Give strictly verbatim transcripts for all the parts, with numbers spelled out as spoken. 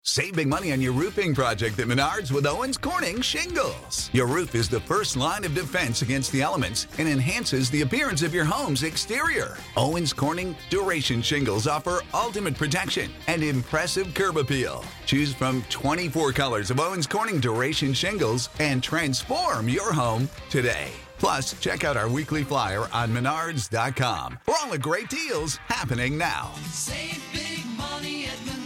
Save big money on your roofing project at Menards with Owens Corning Shingles. Your roof is the first line of defense against the elements and enhances the appearance of your home's exterior. Owens Corning Duration Shingles offer ultimate protection and impressive curb appeal. Choose from twenty-four colors of Owens Corning Duration Shingles and transform your home today. Plus, check out our weekly flyer on menards dot com for all the great deals happening now. Save big money at Menards.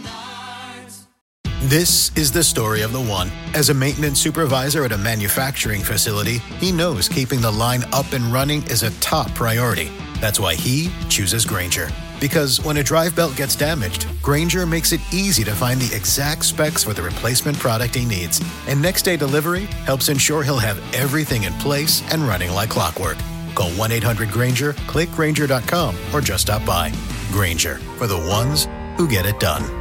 This is the story of the one. As a maintenance supervisor at a manufacturing facility, he knows keeping the line up and running is a top priority. That's why he chooses Grainger. Because when a drive belt gets damaged, Grainger makes it easy to find the exact specs for the replacement product he needs. And next day delivery helps ensure he'll have everything in place and running like clockwork. Call one eight hundred Grainger, click Grainger dot com, or just stop by. Grainger, for the ones who get it done.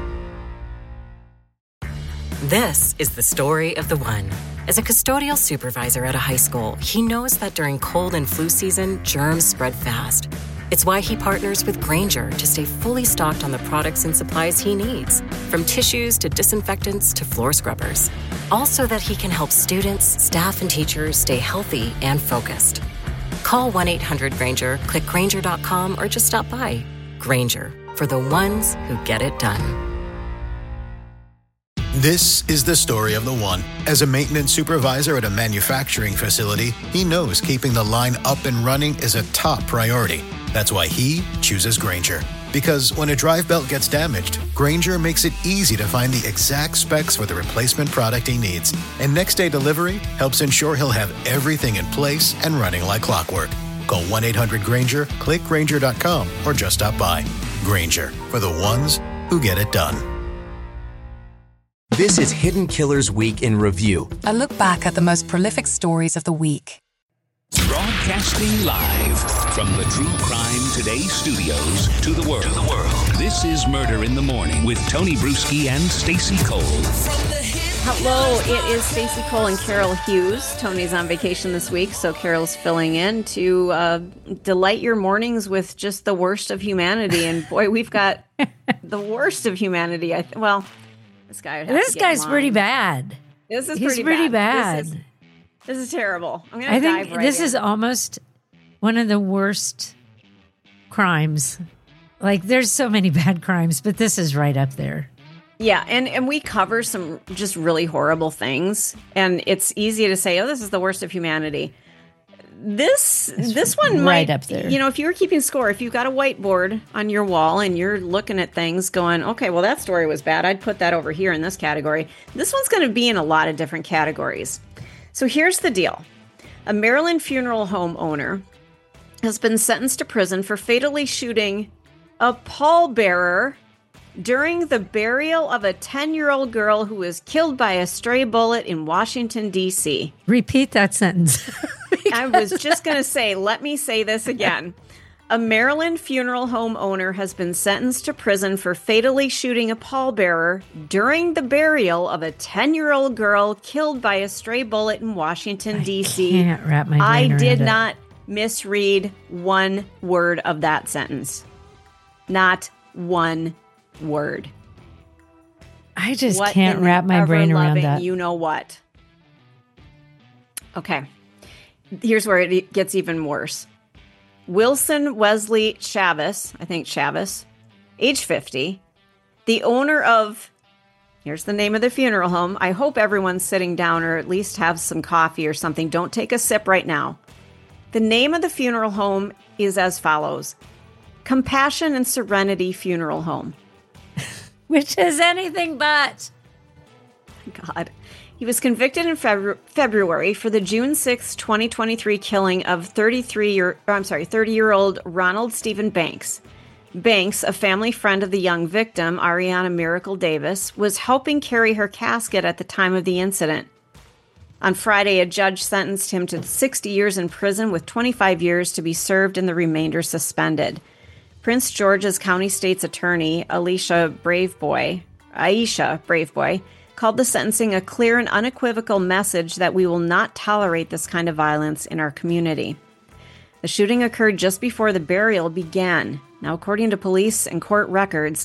This is the story of the one. As a custodial supervisor at a high school, he knows that during cold and flu season, germs spread fast. It's why he partners with Grainger to stay fully stocked on the products and supplies he needs, from tissues to disinfectants to floor scrubbers. Also that he can help students, staff, and teachers stay healthy and focused. Call one eight hundred Grainger, click Grainger dot com, or just stop by. Grainger, for the ones who get it done. This is the story of the one. As a maintenance supervisor at a manufacturing facility, he knows keeping the line up and running is a top priority. That's why he chooses Grainger. Because when a drive belt gets damaged, Grainger makes it easy to find the exact specs for the replacement product he needs. And next day delivery helps ensure he'll have everything in place and running like clockwork. Call one eight hundred Grainger, click Grainger dot com, or just stop by. Grainger, for the ones who get it done. This is Hidden Killers Week in Review. A look back at the most prolific stories of the week. Broadcasting live from the True Crime Today studios to the world. To the world. This is Murder in the Morning with Tony Bruschi and Stacey Cole. Hello, it is Stacey Cole and Carol Hughes. Tony's on vacation this week, so Carol's filling in to uh, delight your mornings with just the worst of humanity. And boy, we've got the worst of humanity. I th- well... This guy would have This to get guy's in pretty line. bad. This is He's pretty, pretty bad. bad. This is, this is terrible. I'm gonna I dive think right this in. is almost one of the worst crimes. Like, there's so many bad crimes, but this is right up there. Yeah, and, and we cover some just really horrible things, and it's easy to say, oh, this is the worst of humanity. This It's this one right might, up there. You know, if you were keeping score, if you've got a whiteboard on your wall and you're looking at things going, okay, well, that story was bad. I'd put that over here in this category. This one's going to be in a lot of different categories. So here's the deal. A Maryland funeral home owner has been sentenced to prison for fatally shooting a pallbearer during the burial of a ten-year-old girl who was killed by a stray bullet in Washington, D C Repeat that sentence. I was just going to say, let me say this again. A Maryland funeral home owner has been sentenced to prison for fatally shooting a pallbearer during the burial of a ten-year-old girl killed by a stray bullet in Washington, D C I can't wrap my brain I around did it. not misread one word of that sentence. Not one word. I just What can't in the wrap my brain around ever-loving that. You know what? Okay. Here's where it gets even worse. Wilson Wesley Chavez, I think Chavez, age fifty, the owner of, here's the name of the funeral home. I hope everyone's sitting down or at least have some coffee or something. Don't take a sip right now. The name of the funeral home is as follows: Compassion and Serenity Funeral Home. Which is anything but. God. He was convicted in Febru- February for the June sixth, twenty twenty-three killing of thirty-three year, I'm sorry, thirty-year-old Ronald Stephen Banks. Banks, a family friend of the young victim, Ariana Miracle Davis, was helping carry her casket at the time of the incident. On Friday, a judge sentenced him to sixty years in prison with twenty-five years to be served and the remainder suspended. Prince George's County State's Attorney, Alicia Braveboy, Aisha Braveboy, called the sentencing a clear and unequivocal message that we will not tolerate this kind of violence in our community. The shooting occurred just before the burial began. Now, according to police and court records,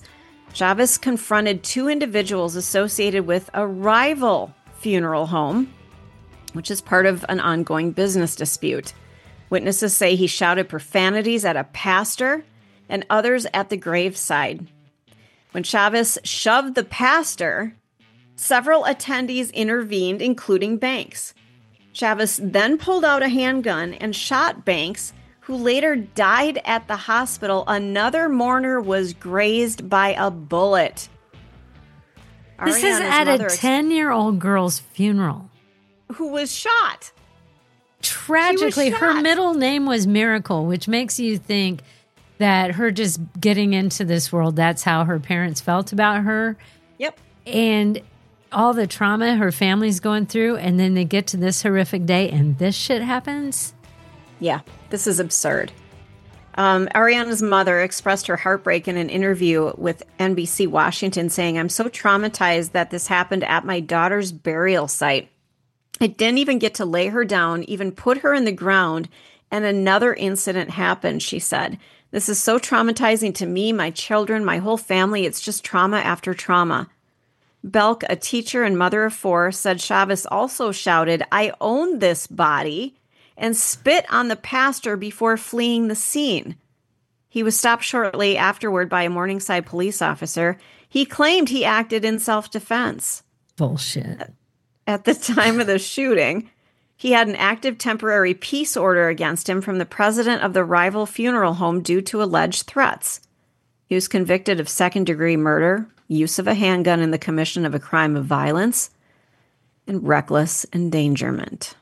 Chavez confronted two individuals associated with a rival funeral home, which is part of an ongoing business dispute. Witnesses say he shouted profanities at a pastor and others at the graveside. When Chavez shoved the pastor, several attendees intervened, including Banks. Chavez then pulled out a handgun and shot Banks, who later died at the hospital. Another mourner was grazed by a bullet. This is at a ten-year-old girl's funeral. Who was shot. Tragically, was her shot. middle name was Miracle, which makes you think that her just getting into this world, that's how her parents felt about her. Yep. And all the trauma her family's going through, and then they get to this horrific day and this shit happens. Yeah, this is absurd. Um, Ariana's mother expressed her heartbreak in an interview with N B C Washington, saying, "I'm so traumatized that this happened at my daughter's burial site. I didn't even get to lay her down, even put her in the ground, and another incident happened," she said. "This is so traumatizing to me, my children, my whole family. It's just trauma after trauma." Belk, a teacher and mother of four, said Chavez also shouted, "I own this body," and spit on the pastor before fleeing the scene. He was stopped shortly afterward by a Morningside police officer. He claimed he acted in self-defense. Bullshit. At the time of the shooting, he had an active temporary peace order against him from the president of the rival funeral home due to alleged threats. He was convicted of second-degree murder, use of a handgun in the commission of a crime of violence, and reckless endangerment.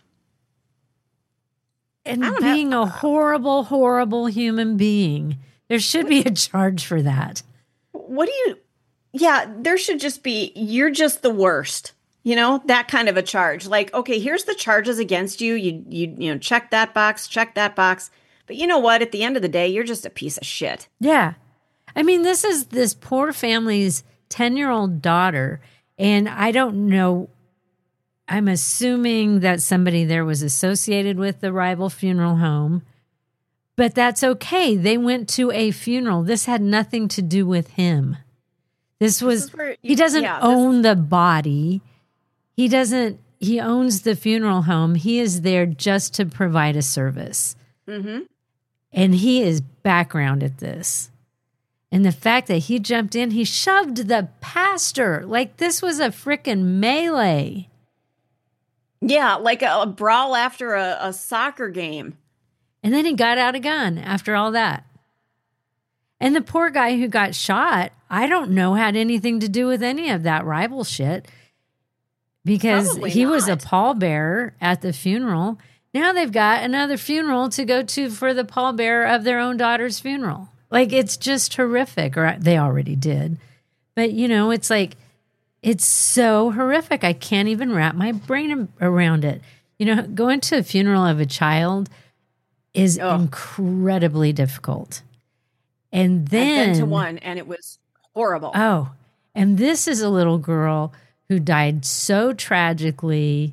And being have, a horrible, horrible human being. There should be a charge for that. What do you... Yeah, there should just be, you're just the worst. You know, that kind of a charge. Like, okay, here's the charges against you. You, you, you know, check that box, check that box. But you know what? At the end of the day, you're just a piece of shit. Yeah. I mean, this is this poor family's ten-year-old daughter. And I don't know... I'm assuming that somebody there was associated with the rival funeral home, but that's okay. They went to a funeral. This had nothing to do with him. This was, this where, he doesn't yeah, own this, the body. He doesn't, he owns the funeral home. He is there just to provide a service. Mm-hmm. And he is background at this. And the fact that he jumped in, he shoved the pastor. Like this was a frickin' melee. Yeah, like a, a brawl after a, a soccer game. And then he got out a gun after all that. And the poor guy who got shot, I don't know, had anything to do with any of that rival shit because Probably he not. was a pallbearer at the funeral. Now they've got another funeral to go to for the pallbearer of their own daughter's funeral. Like, it's just horrific, or they already did. But, you know, it's like, it's so horrific. I can't even wrap my brain around it. You know, going to a funeral of a child is oh. incredibly difficult. And then... I've been to one, and it was horrible. Oh, and this is a little girl who died so tragically,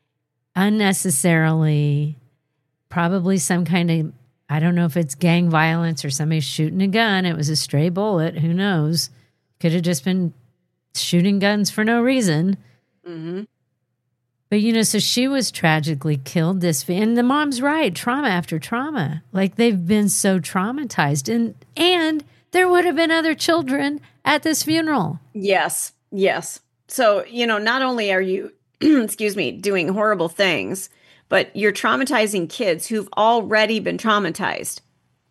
unnecessarily, probably some kind of, I don't know if it's gang violence or somebody shooting a gun. It was a stray bullet. Who knows? Could have just been shooting guns for no reason. Mm-hmm. But, you know, so she was tragically killed. This, and the mom's right, trauma after trauma. Like, they've been so traumatized. And, and there would have been other children at this funeral. Yes, yes. So, you know, not only are you, excuse me, doing horrible things, but you're traumatizing kids who've already been traumatized.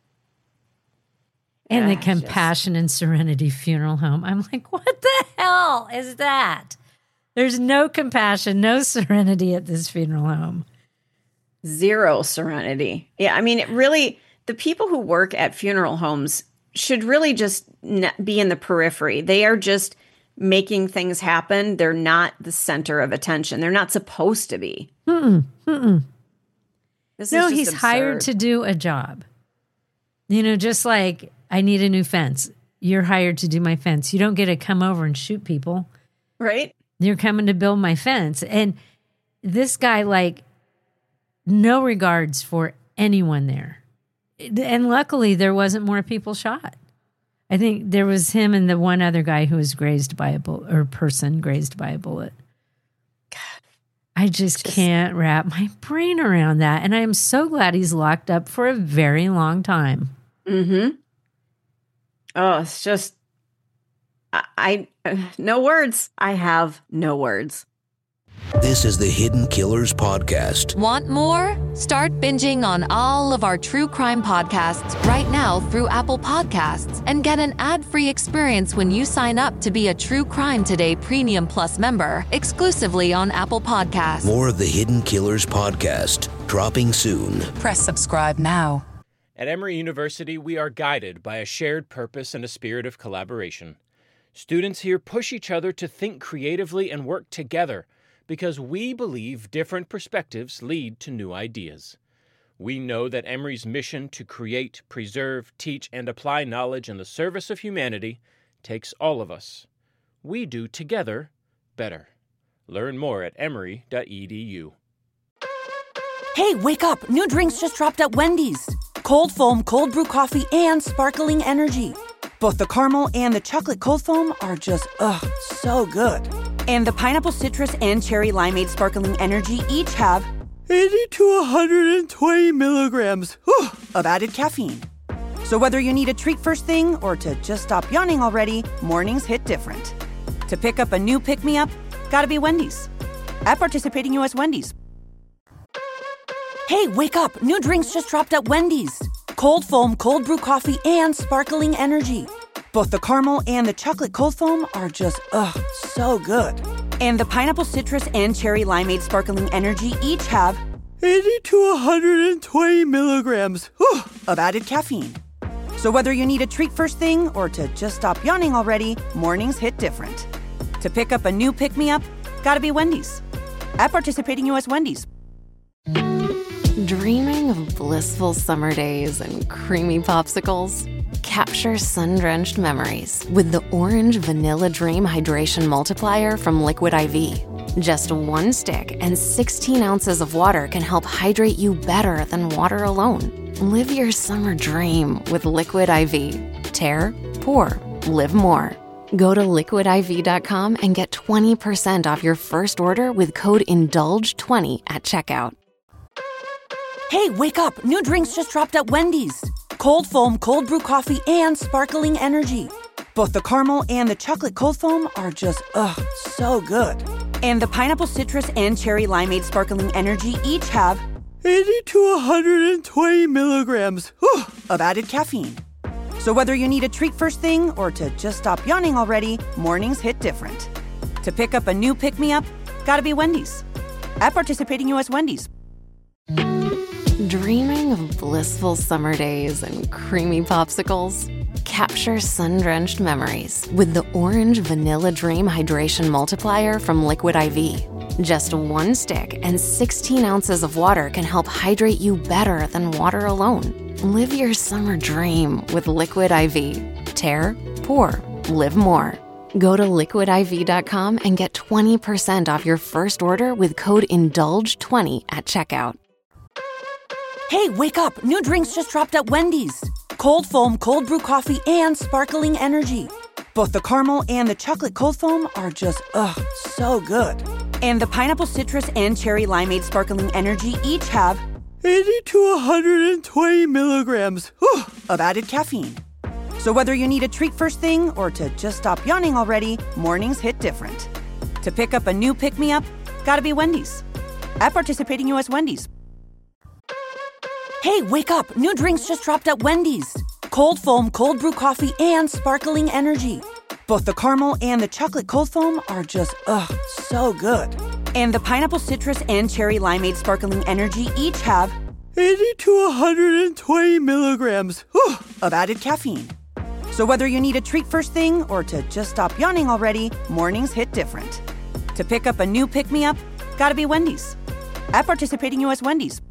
And yeah, the Compassion just... and Serenity Funeral Home. I'm like, what the hell is that? There's no compassion, no serenity at this funeral home. Zero serenity. Yeah, I mean, it really, the people who work at funeral homes should really just be in the periphery. They are just making things happen. They're not the center of attention. They're not supposed to be. Mm-mm, mm-mm. This no, is just he's absurd. hired to do a job. You know, just like I need a new fence. You're hired to do my fence. You don't get to come over and shoot people. Right? You're coming to build my fence. And this guy, like, no regards for anyone there. And luckily, there wasn't more people shot. I think there was him and the one other guy who was grazed by a bullet, or person grazed by a bullet. God, I just, just can't wrap my brain around that. And I am so glad he's locked up for a very long time. Mm-hmm. Oh, it's just, I, I uh, no words. I have no words. This is the Hidden Killers Podcast. Want more? Start binging on all of our true crime podcasts right now through Apple Podcasts and get an ad-free experience when you sign up to be a True Crime Today Premium Plus member exclusively on Apple Podcasts. More of the Hidden Killers Podcast, dropping soon. Press subscribe now. At Emory University, we are guided by a shared purpose and a spirit of collaboration. Students here push each other to think creatively and work together, because we believe different perspectives lead to new ideas. We know that Emory's mission to create, preserve, teach, and apply knowledge in the service of humanity takes all of us. We do together better. Learn more at emory dot e d u. Hey, wake up! New drinks just dropped at Wendy's. Cold foam, cold brew coffee, and sparkling energy. Both the caramel and the chocolate cold foam are just, ugh, so good. And the pineapple citrus and cherry limeade sparkling energy each have eighty to one hundred twenty milligrams whew, of added caffeine. So whether you need a treat first thing or to just stop yawning already, mornings hit different. To pick up a new pick-me-up, gotta be Wendy's. At participating U S Wendy's. Hey, wake up! New drinks just dropped at Wendy's. Cold foam, cold brew coffee, and sparkling energy. Both the caramel and the chocolate cold foam are just, ugh, so good. And the pineapple citrus and cherry limeade sparkling energy each have eighty to one hundred twenty milligrams whew, of added caffeine. So whether you need a treat first thing or to just stop yawning already, mornings hit different. To pick up a new pick-me-up, gotta be Wendy's. At participating U S Wendy's. Dreaming of blissful summer days and creamy popsicles? Capture sun-drenched memories with the Orange Vanilla Dream Hydration Multiplier from Liquid I V. Just one stick and sixteen ounces of water can help hydrate you better than water alone. Live your summer dream with Liquid I V. Tear, pour, live more. Go to liquid I V dot com and get twenty percent off your first order with code indulge twenty at checkout. Hey, wake up! New drinks just dropped at Wendy's. Cold foam, cold brew coffee, and sparkling energy. Both the caramel and the chocolate cold foam are just, ugh, so good. And the pineapple citrus and cherry limeade sparkling energy each have eighty to one hundred twenty milligrams whew, of added caffeine. So whether you need a treat first thing or to just stop yawning already, mornings hit different. To pick up a new pick-me-up, gotta be Wendy's. At participating U S Wendy's. Dreaming of blissful summer days and creamy popsicles? Capture sun-drenched memories with the Orange Vanilla Dream Hydration Multiplier from Liquid I V. Just one stick and sixteen ounces of water can help hydrate you better than water alone. Live your summer dream with Liquid I V. Tear, pour, live more. Go to liquid I V dot com and get twenty percent off your first order with code indulge twenty at checkout. Hey, wake up! New drinks just dropped at Wendy's. Cold foam, cold brew coffee, and sparkling energy. Both the caramel and the chocolate cold foam are just, ugh, so good. And the pineapple citrus and cherry limeade sparkling energy each have eighty to one hundred twenty milligrams whew, of added caffeine. So whether you need a treat first thing or to just stop yawning already, mornings hit different. To pick up a new pick-me-up, gotta be Wendy's. At participating U S Wendy's. Hey, wake up! New drinks just dropped at Wendy's. Cold foam, cold brew coffee, and sparkling energy. Both the caramel and the chocolate cold foam are just, ugh, so good. And the pineapple citrus and cherry limeade sparkling energy each have eighty to one hundred twenty milligrams whew, of added caffeine. So whether you need a treat first thing or to just stop yawning already, mornings hit different. To pick up a new pick-me-up, gotta be Wendy's. At participating U S Wendy's.